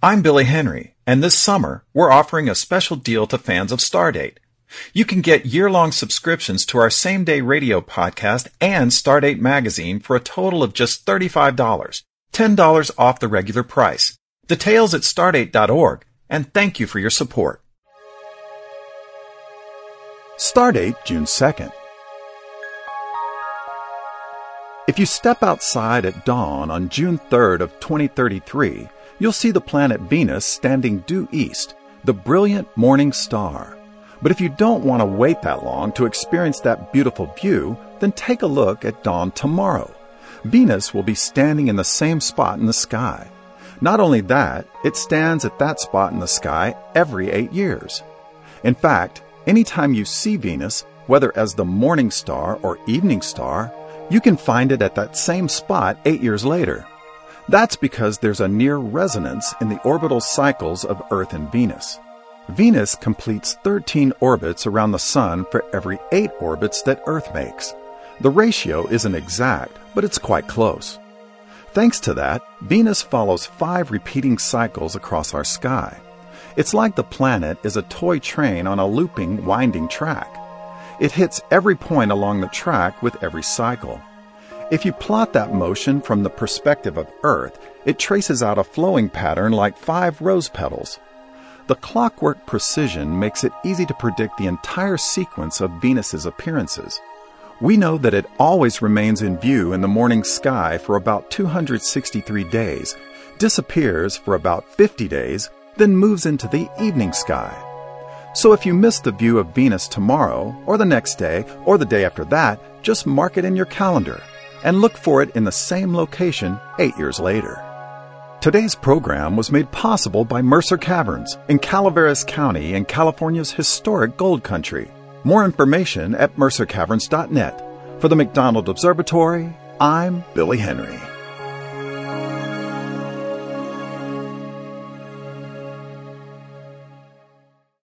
I'm Billy Henry, and this summer we're offering a special deal to fans of Stardate. You can get year-long subscriptions to our same-day radio podcast and Stardate magazine for a total of just $35, $10 off the regular price. Details at stardate.org, and thank you for your support. Stardate, June 2nd. If you step outside at dawn on June 3rd of 2033, you'll see the planet Venus standing due east, the brilliant morning star. But if you don't want to wait that long to experience that beautiful view, then take a look at dawn tomorrow. Venus will be standing in the same spot in the sky. Not only that, it stands at that spot in the sky every 8 years. In fact, anytime you see Venus, whether as the morning star or evening star, you can find it at that same spot 8 years later. That's because there's a near resonance in the orbital cycles of Earth and Venus. Venus completes 13 orbits around the Sun for every 8 orbits that Earth makes. The ratio isn't exact, but it's quite close. Thanks to that, Venus follows 5 repeating cycles across our sky. It's like the planet is a toy train on a looping, winding track. It hits every point along the track with every cycle. If you plot that motion from the perspective of Earth, it traces out a flowing pattern like 5 rose petals. The clockwork precision makes it easy to predict the entire sequence of Venus's appearances. We know that it always remains in view in the morning sky for about 263 days, disappears for about 50 days, then moves into the evening sky. So if you miss the view of Venus tomorrow, or the next day, or the day after that, just mark it in your calendar and look for it in the same location 8 years later. Today's program was made possible by Mercer Caverns in Calaveras County in California's historic gold country. More information at mercercaverns.net. For the McDonald Observatory, I'm Billy Henry.